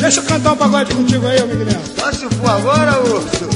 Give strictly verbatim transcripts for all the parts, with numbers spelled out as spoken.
Deixa eu cantar um pagode contigo aí, Miguel. Só se for agora, urso.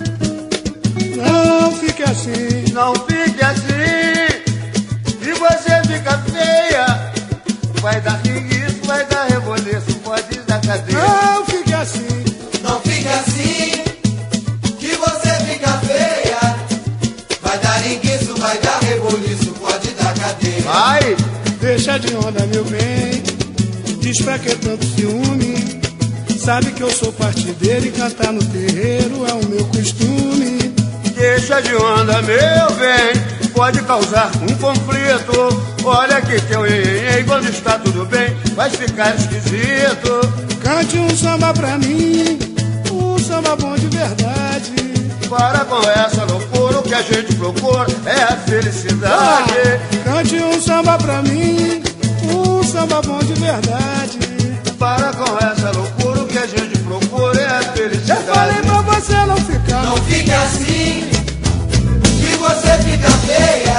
Não fique assim, não fique assim. Se você fica feia, vai dar ringuiço, vai dar reboliço, pode dar cadeia. Não fique assim, não fique assim. Que você fica feia, vai dar ringuiço, vai dar reboliço, pode dar cadeia. Vai! Deixa de onda, meu bem. Diz pra que tanto ciúme? Sabe que eu sou partideiro e cantar no terreiro é o meu costume. Deixa de onda, meu bem, pode causar um conflito. Olha que teu iê, quando está tudo bem, vai ficar esquisito. Cante um samba pra mim, um samba bom de verdade. Para com essa loucura, o que a gente procura é a felicidade. Ah, cante um samba pra mim, um samba bom de verdade. Para com essa loucura, o que a gente procura é a felicidade. Eu falei pra você não ficar. Não fique assim, que você fica feia,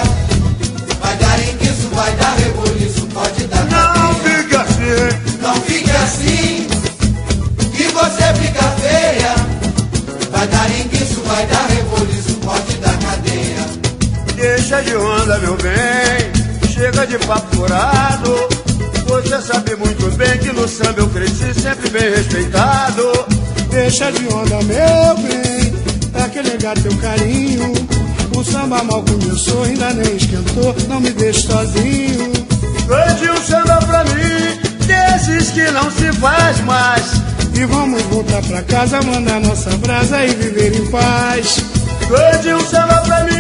vai dar ringuiço, vai dar reboliço, pode dar cadeia. Não fique assim, não fique assim, que você fica feia, vai dar ringuiço, vai dar reboliço, pode dar cadeia. Deixa de onda, meu bem, chega de papo furado. Você sabe muito bem que no samba eu cresci sempre bem respeitado. Deixa de onda, meu bem, pra que negar teu carinho? O samba mal começou, ainda nem esquentou, não me deixe sozinho. Cante um samba pra mim, desses que não se faz mais. E vamos voltar pra casa, mandar nossa brasa e viver em paz. Cante um samba pra mim,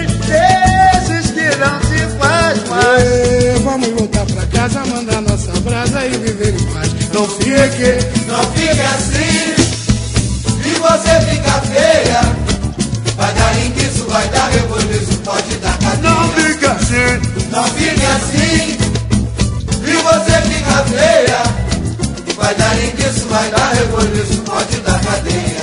desses que não se faz mais. E vamos voltar pra casa, mandar nossa brasa e viver em paz. Não fique, não fique assim. Se você fica feia, vai dar ringuiço, vai dar reboliço, pode dar cadeia. Não fique assim, não fique assim. Se você fica feia, vai dar ringuiço, vai dar reboliço, pode dar cadeia.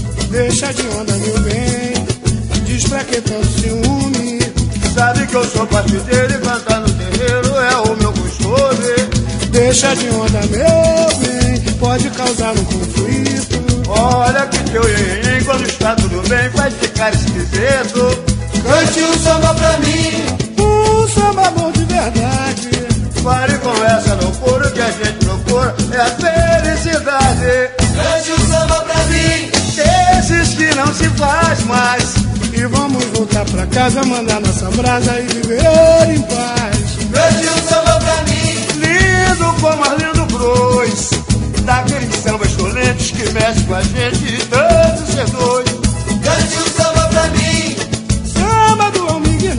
Deixa de onda, meu bem, diz pra que tanto ciúme? Sabe que eu sou partideiro e cantar no terreiro é o meu costume. Deixa de onda, meu bem, pode causar um conflito. Olha que teu iê, quando está tudo bem, vai ficar esquisito. Cante um samba pra mim, um samba bom de verdade. Pare com essa loucura, que a gente procura é a felicidade. Cante um samba pra mim, esses que não se faz mais. E vamos voltar pra casa, mandar nossa brasa e viver em paz. Cante um samba pra mim, lindo como Arlindo Cruz, daqueles sambas dolentes que mexe com a gente e tanto seduz. Cante um samba pra mim, samba do Almig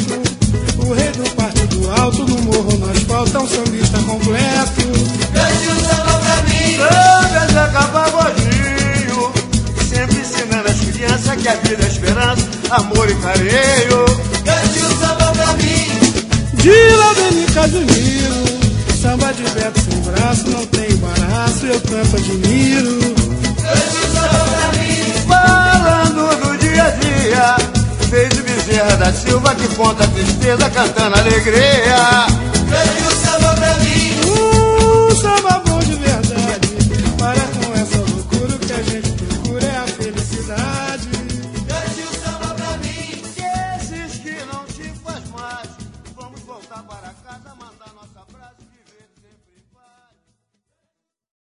Neto, o rei do Partido Alto, no morro no asfalto, é um sambista completo. Cante um samba pra mim, samba Zeca Pagodinho, sempre ensinando as crianças que a vida é esperança, amor e carinho. Cante um samba pra mim, de Laudemir Casimiro, samba de Beto sem braço, não tem embaraço, eu tanto admiro. Cante um samba pra mim, falando do dia a dia, desde Bezerra da Silva que conta a tristeza cantando alegria. Cante um samba